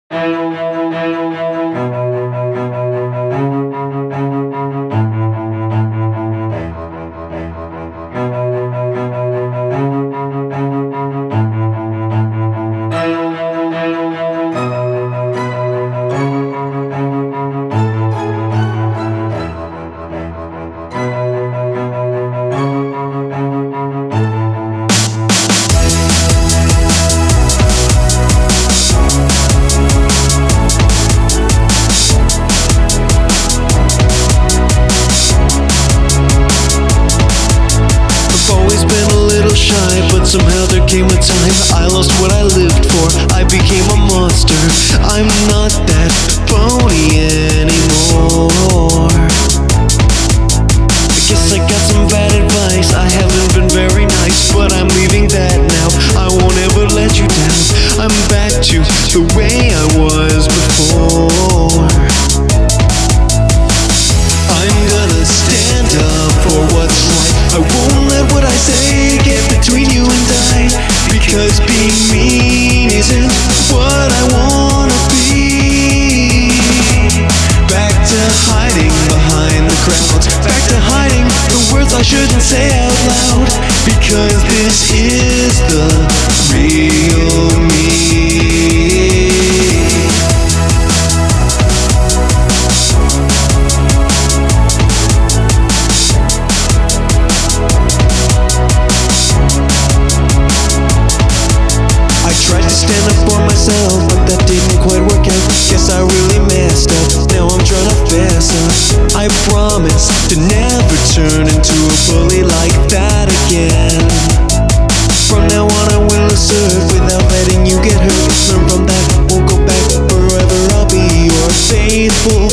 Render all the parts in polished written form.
But somehow there came a time I lost what I lived for. I became a monster. I'm not that phony anymore. I guess I got some bad advice. I haven't been very nice, but I'm leaving that now. I won't ever let you down. I'm back to the way I was before. I'm gonna stand up for what's right. I won't let what I say get between you and I, because being mean isn't what I wanna be. Back to hiding behind the crowds, back to hiding the words I shouldn't say out loud, because this is the real me. Stand up for myself, but that didn't quite work out. Guess I really messed up. Now I'm trying to fess up. I promise to never turn into a bully like that again. From now on I will assert without letting you get hurt. Learn from that, won't go back. Forever I'll be your faithful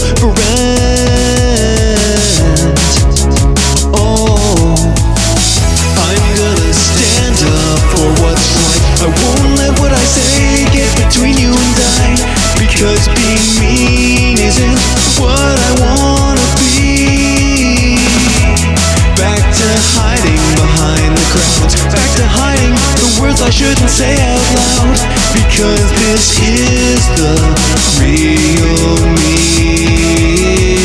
friend. Oh, I'm gonna stand up for what's right. I won't let what I say get between you and I, because being mean isn't what I wanna be. Back to hiding behind the crowds, back to hiding the words I shouldn't say out loud, because this is the real me.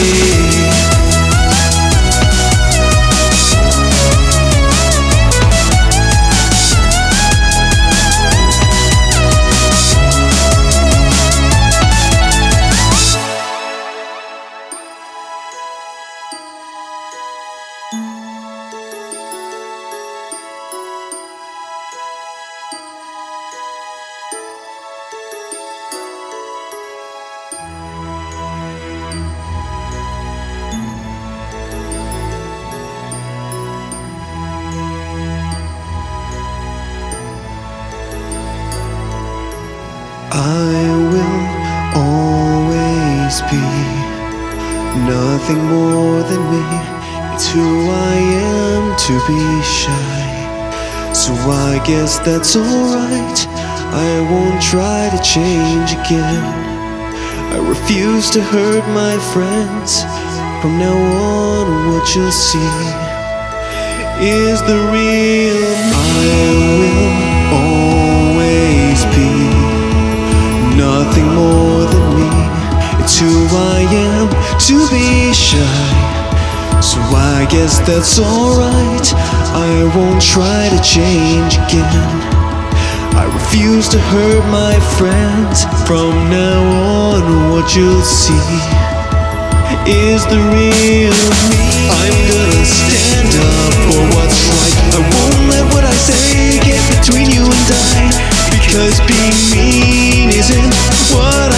I will always be nothing more than me. It's who I am to be shy. So I guess that's alright. I won't try to change again. I refuse to hurt my friends. From now on what you'll see is the real me. I will always be nothing more than me. It's who I am to be shy. So I guess that's alright. I won't try to change again. I refuse to hurt my friends. From now on what you'll see is the real me. I'm gonna stand up for what's right. I won't let what I say get between you and I, because being mean isn't what